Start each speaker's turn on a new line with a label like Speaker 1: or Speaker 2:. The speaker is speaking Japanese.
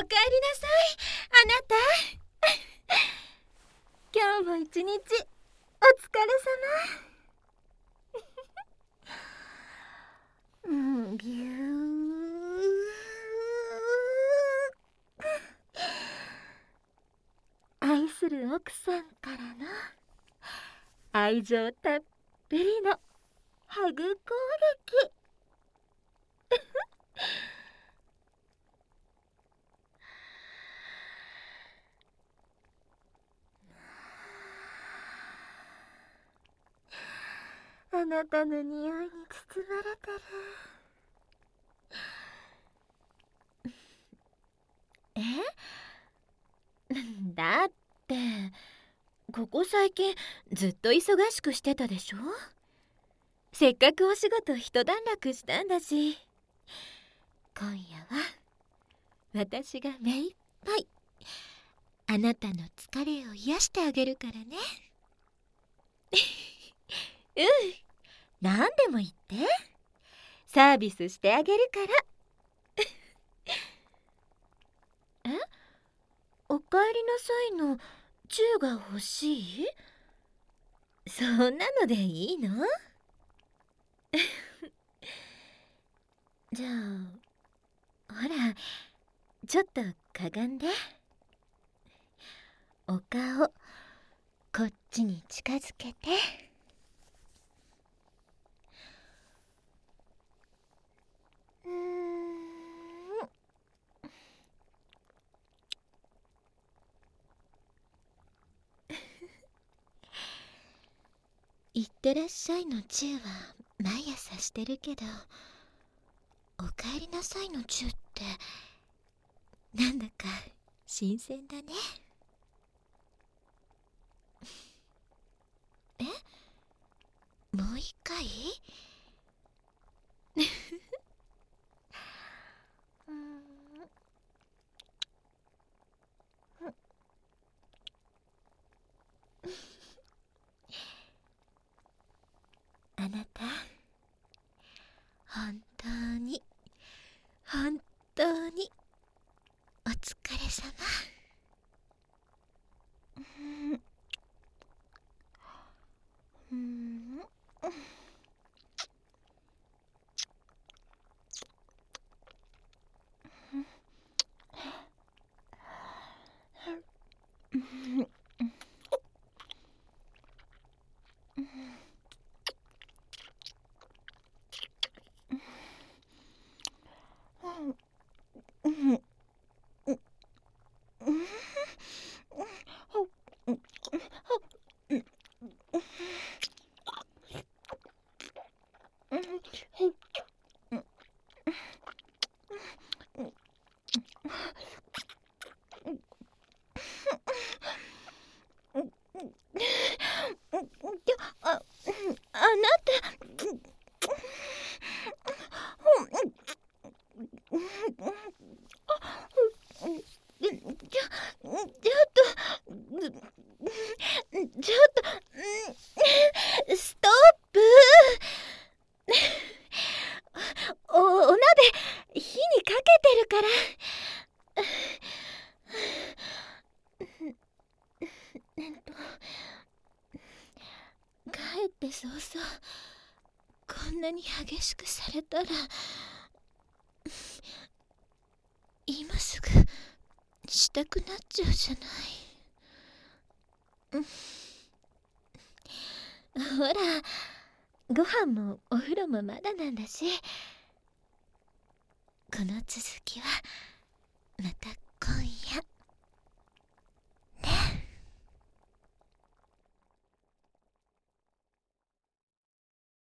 Speaker 1: かえりなさい、あなた。今日も一日お疲れ様。ビュー。愛する奥さんからの愛情たっぷりのハグ攻撃。あなたの匂いに包まれてる。だってここ最近ずっと忙しくしてたでしょ。せっかくお仕事一段落したんだし、今夜は私が目いっぱいあなたの疲れを癒してあげるからね。うん、何でも言って、サービスしてあげるから。おかえりなさいのチューが欲しい？そんなのでいいの？じゃあほら、ちょっとかがんで。お顔こっちに近づけて。いってらっしゃいのチューは毎朝してるけど、おかえりなさいのチューってなんだか新鮮だね。もう一回？あなた、本当に本当にお疲れ様。あなた、ちょっと、ストップ。お鍋火にかけてるから。帰って早々こんなに激しくされたら、今すぐしたくなっちゃうじゃない。ほら、ご飯もお風呂もまだなんだし、この続きはまた今夜。